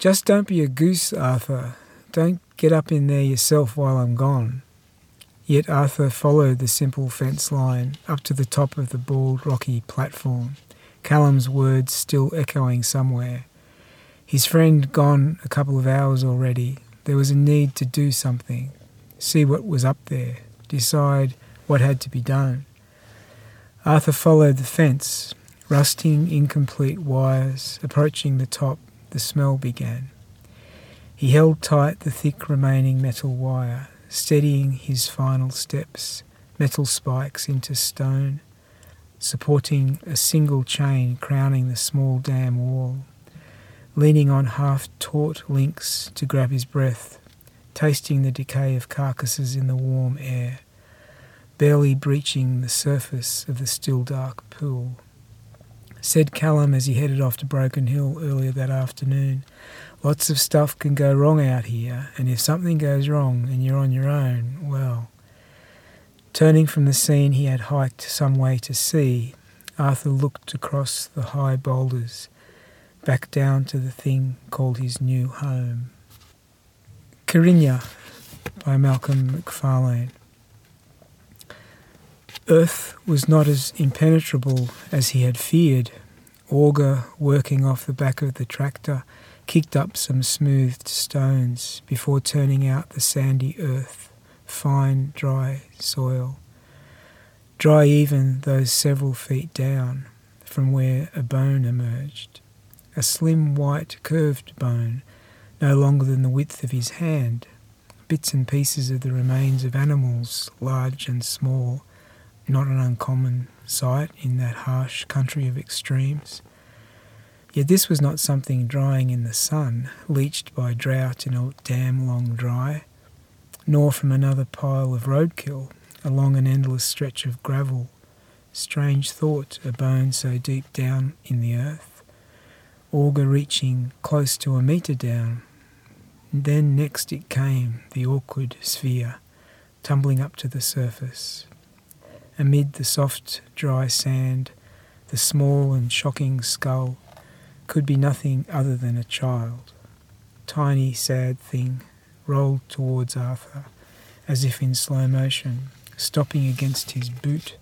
"Just don't be a goose, Arthur. Don't get up in there yourself while I'm gone." Yet Arthur followed the simple fence line up to the top of the bald, rocky platform, Callum's words still echoing somewhere. His friend gone a couple of hours already. There was a need to do something, see what was up there, decide what had to be done. Arthur followed the fence, rusting, incomplete wires. Approaching the top, the smell began. He held tight the thick remaining metal wire, steadying his final steps, metal spikes into stone, supporting a single chain crowning the small dam wall, leaning on half-taut links to grab his breath, tasting the decay of carcasses in the warm air, barely breaching the surface of the still dark pool. Said Callum as he headed off to Broken Hill earlier that afternoon, "Lots of stuff can go wrong out here, and if something goes wrong and you're on your own, well..." Turning from the scene he had hiked some way to see, Arthur looked across the high boulders, back down to the thing called his new home. Karinya by Malcolm McFarlane. Earth was not as impenetrable as he had feared. Auger, working off the back of the tractor, kicked up some smoothed stones before turning out the sandy earth, fine, dry soil. Dry even those several feet down from where a bone emerged. A slim, white, curved bone, no longer than the width of his hand. Bits and pieces of the remains of animals, large and small, not an uncommon sight in that harsh country of extremes. Yet this was not something drying in the sun, leached by drought in a damn long dry, nor from another pile of roadkill, along an endless stretch of gravel. Strange thought, a bone so deep down in the earth, auger reaching close to a metre down. Then next it came, the awkward sphere, tumbling up to the surface. Amid the soft, dry sand, the small and shocking skull could be nothing other than a child. Tiny, sad thing, rolled towards Arthur, as if in slow motion, stopping against his boot.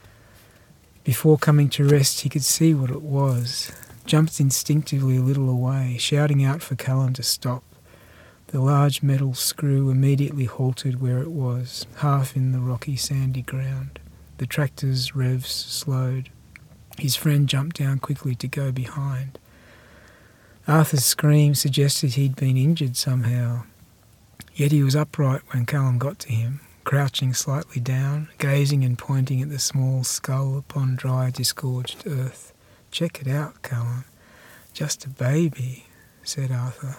Before coming to rest, he could see what it was, jumped instinctively a little away, shouting out for Callum to stop. The large metal screw immediately halted where it was, half in the rocky, sandy ground. The tractor's revs slowed. His friend jumped down quickly to go behind. Arthur's scream suggested he'd been injured somehow. Yet he was upright when Callum got to him, crouching slightly down, gazing and pointing at the small skull upon dry, disgorged earth. "Check it out, Callum. Just a baby," said Arthur,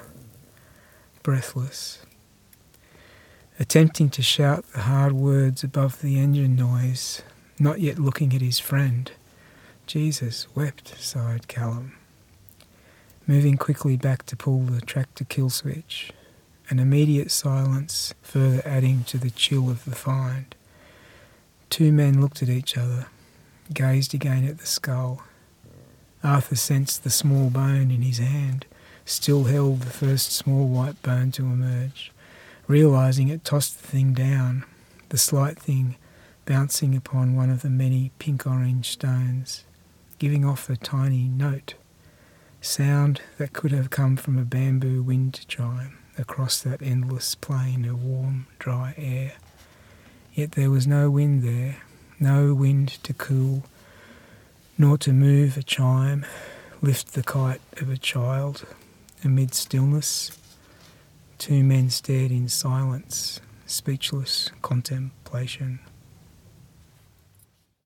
breathless, attempting to shout the hard words above the engine noise, not yet looking at his friend. "Jesus wept," sighed Callum, moving quickly back to pull the tractor kill switch. An immediate silence, further adding to the chill of the find. Two men looked at each other, gazed again at the skull. Arthur sensed the small bone in his hand, still held the first small white bone to emerge. Realising it, tossed the thing down, the slight thing bouncing upon one of the many pink-orange stones, giving off a tiny note, sound that could have come from a bamboo wind chime across that endless plain of warm, dry air. Yet there was no wind there, no wind to cool, nor to move a chime, lift the kite of a child. Amid stillness, two men stared in silence, speechless contemplation.